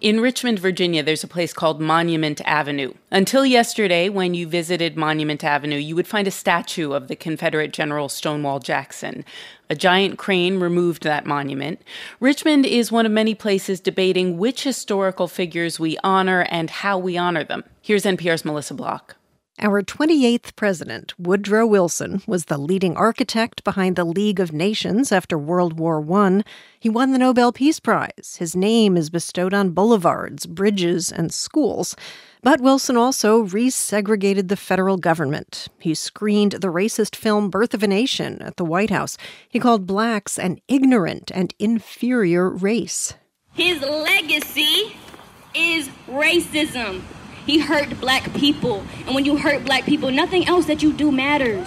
In Richmond, Virginia, there's a place called Monument Avenue. Until yesterday, when you visited Monument Avenue, you would find a statue of the Confederate General Stonewall Jackson. A giant crane removed that monument. Richmond is one of many places debating which historical figures we honor and how we honor them. Here's NPR's Melissa Block. Our 28th president, Woodrow Wilson, was the leading architect behind the League of Nations after World War I. He won the Nobel Peace Prize. His name is bestowed on boulevards, bridges, and schools. But Wilson also resegregated the federal government. He screened the racist film Birth of a Nation at the White House. He called blacks an ignorant and inferior race. His legacy is racism. He hurt black people. And when you hurt black people, nothing else that you do matters.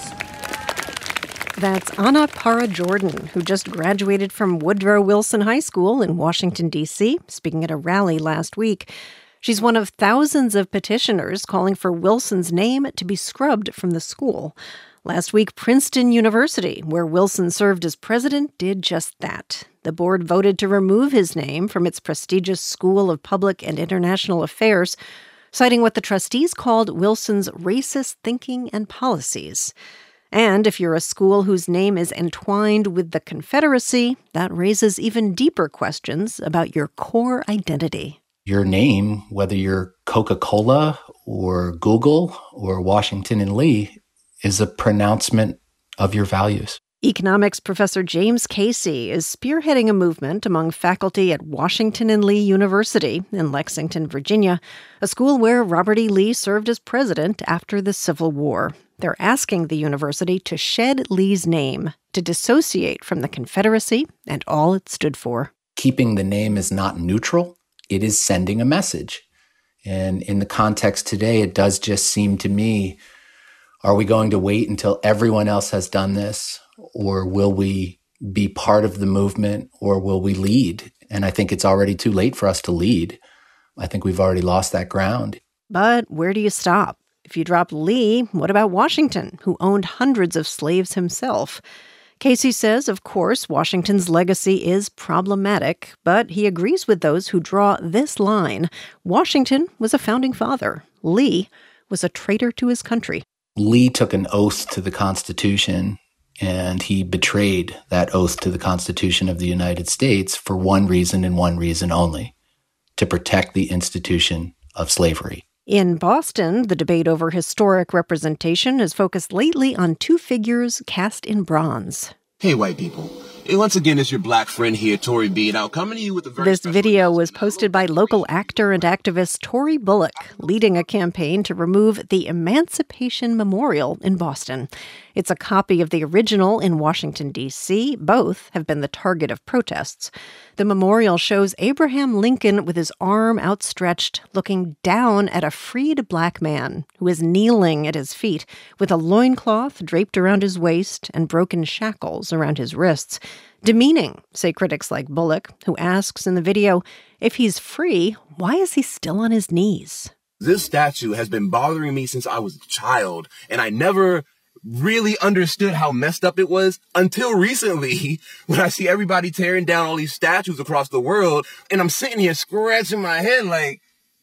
That's Anna Para Jordan, who just graduated from Woodrow Wilson High School in Washington, D.C., speaking at a rally last week. She's one of thousands of petitioners calling for Wilson's name to be scrubbed from the school. Last week, Princeton University, where Wilson served as president, did just that. The board voted to remove his name from its prestigious School of Public and International Affairs, citing what the trustees called Wilson's racist thinking and policies. And if you're a school whose name is entwined with the Confederacy, that raises even deeper questions about your core identity. Your name, whether you're Coca-Cola or Google or Washington and Lee, is a pronouncement of your values. Economics professor James Casey is spearheading a movement among faculty at Washington and Lee University in Lexington, Virginia, a school where Robert E. Lee served as president after the Civil War. They're asking the university to shed Lee's name, to dissociate from the Confederacy and all it stood for. Keeping the name is not neutral. It is sending a message. And in the context today, it does just seem to me, are we going to wait until everyone else has done this? Or will we be part of the movement, or will we lead? And I think it's already too late for us to lead. I think we've already lost that ground. But where do you stop? If you drop Lee, what about Washington, who owned hundreds of slaves himself? Casey says, of course, Washington's legacy is problematic, but he agrees with those who draw this line. Washington was a founding father. Lee was a traitor to his country. Lee took an oath to the Constitution, and he betrayed that oath to the Constitution of the United States for one reason and one reason only: to protect the institution of slavery. In Boston, the debate over historic representation has focused lately on two figures cast in bronze. Hey, white people. Once again, it's your black friend here, Tori B, and I'm coming to you with a very This video was posted by local actor and activist Tori Bullock, leading a campaign to remove the Emancipation Memorial in Boston. It's a copy of the original in Washington, D.C. Both have been the target of protests. The memorial shows Abraham Lincoln with his arm outstretched, looking down at a freed black man who is kneeling at his feet with a loincloth draped around his waist and broken shackles around his wrists. Demeaning, say critics like Bullock, who asks in the video, if he's free, why is he still on his knees? This statue has been bothering me since I was a child, and I never really understood how messed up it was until recently when I see everybody tearing down all these statues across the world, and I'm sitting here scratching my head like,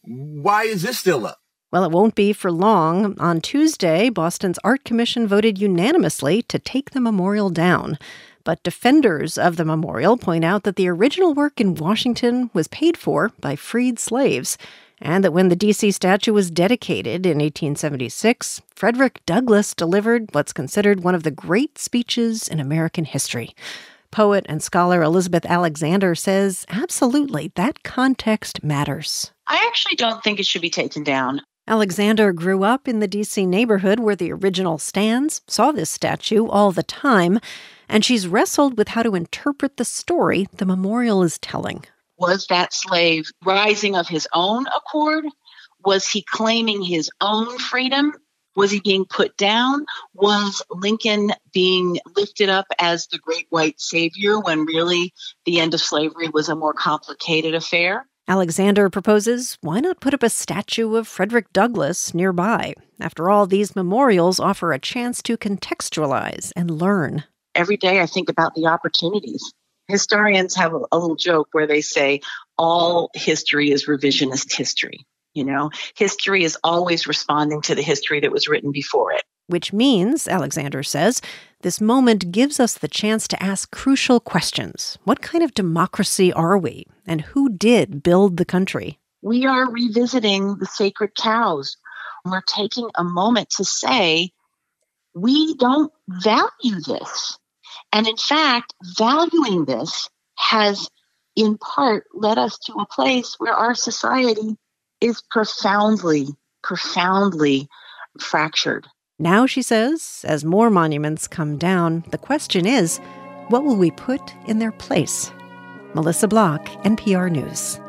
why is this still up? Well, it won't be for long. On Tuesday, Boston's Art Commission voted unanimously to take the memorial down. But defenders of the memorial point out that the original work in Washington was paid for by freed slaves, and that when the D.C. statue was dedicated in 1876, Frederick Douglass delivered what's considered one of the great speeches in American history. Poet and scholar Elizabeth Alexander says, absolutely, that context matters. I actually don't think it should be taken down. Alexander grew up in the D.C. neighborhood where the original stands, saw this statue all the time, and she's wrestled with how to interpret the story the memorial is telling. Was that slave rising of his own accord? Was he claiming his own freedom? Was he being put down? Was Lincoln being lifted up as the great white savior when really the end of slavery was a more complicated affair? Alexander proposes, why not put up a statue of Frederick Douglass nearby? After all, these memorials offer a chance to contextualize and learn. Every day I think about the opportunities Historians have a little joke where they say all history is revisionist history. History is always responding to the history that was written before it. Which means, Alexander says, this moment gives us the chance to ask crucial questions. What kind of democracy are we? And who did build the country? We are revisiting the sacred cows. We're taking a moment to say, we don't value this. And in fact, valuing this has, in part, led us to a place where our society is profoundly, profoundly fractured. Now, she says, as more monuments come down, the question is, what will we put in their place? Melissa Block, NPR News.